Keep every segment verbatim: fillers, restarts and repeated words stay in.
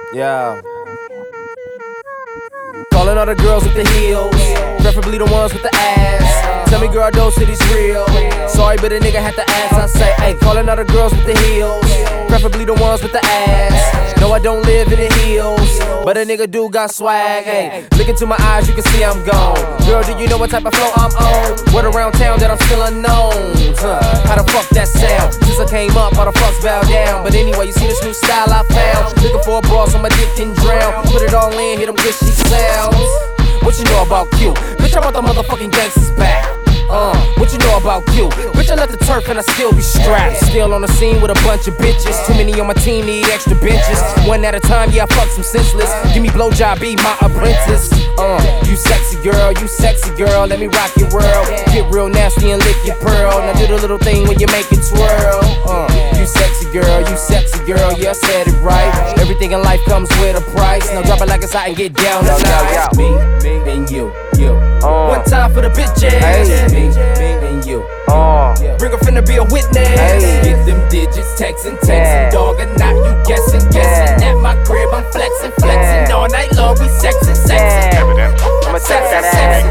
Yeah. Calling all the girls with the heels, preferably the ones with the ass. Tell me, girl, those cities real. Sorry, but a nigga had to ask. I say, hey, calling all the girls with the heels, preferably the ones with the ass. No, I don't live in the hills, but a nigga do got swag. Hey, look into my eyes, you can see I'm gone. Girl, do you know what type of flow I'm on? Word around town that I'm still unknown. Huh, how the fuck that sound? Since I came up, all the fucks bow down. But anyway, you see this new style I found. Looking for a bra so my dick can drown. Put it all in, hit them good she sounds. What you know about Q? Bitch, I'm about the motherfucking gangsters back. Uh, what you know about Q? Bitch, I left the turf and I still be strapped. Still on the scene with a bunch of bitches. Too many on my team need extra benches. One at a time, yeah, I fuck some senseless. Give me blowjob, be my apprentice. Uh, you sexy girl, you sexy girl, let me rock your world. Get real nasty and lick your pearl. Now do the little thing when you make it twirl. Uh, you sexy girl, you sexy girl, yeah, I said it right. Everything in life comes with a price. Now drop it like it's hot and get down tonight. Me, me, and you, you. Uh, One time for the bitches. Hey. Me, me, and you. Uh, Bring her finna be a witness. Hey. Get them digits, texting, texting, yeah. Dog, and not you guessing, guessing. Yeah. At my crib, I'm flexing, flexing. Yeah. All night long, we sexing, sexing. Yeah. I'ma sex that ass.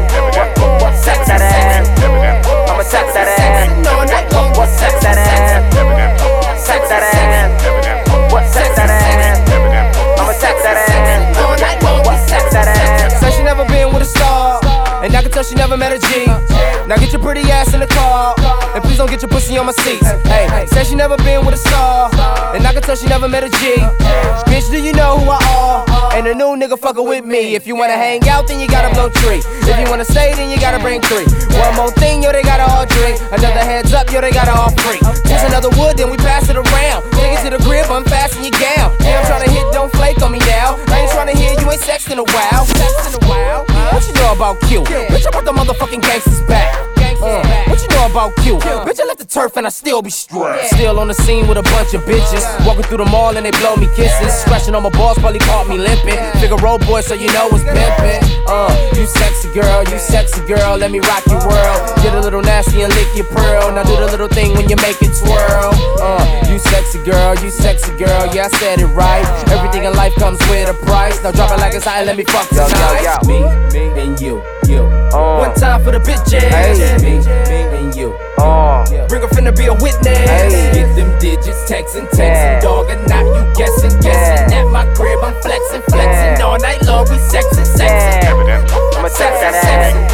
Sex that ass. I'ma sex that ass. All night long, what sex that ass? Sex that ass. What sex that ass? I'ma sex that ass. All night long, what sex that ass? Said she never been with a star, and I can tell she never met a G. Now get your pretty ass in the car, and please don't get your pussy on my seats. Hey, said she never been with a star, and I can tell she never met a G. Bitch, do you know who I are? And a new nigga fuckin' with me. If you wanna hang out, then you gotta blow tree. If you wanna stay, then you gotta bring three. One more thing, yo, they gotta all drink. Another heads up, yo, they gotta all free. Choose another wood, then we pass it around. Take it to the crib, unfasten your gown. Yeah, I'm tryna hit, don't flake on me now. I ain't tryna hear you ain't sexed in a while. Sexed in a while. What you know about Q? Bitch, I brought the motherfucking gangsters back. Uh, what you know about Q? Bitch, I left the turf and I still be strapped. Still on the scene with a bunch of bitches. Walking through the mall and they blow me kisses. Scratching on my balls, probably caught me limping. Figaro boy, so you know it's pimpin'. Uh, you sexy girl, you sexy girl, let me rock your world. Get a little nasty and lick your pearl. Now do the little thing when you make it twirl. Uh, you sexy girl, you sexy girl, yeah, I said it right. Everything in life comes with a price. Now drop it like it's hot and let me fuck tonight. Me, me, and you, you. Uh, One time for the bitches. Hey. Me, me, and you. Uh, Bring her finna be a witness. Hey. Get them digits, texting, texting, yeah. Dog, and not you guessing, guessing. Yeah. At my crib, I'm flexing, flexing. Yeah. All night long, we sexing, sexing. Yeah. I'ma sex that ass.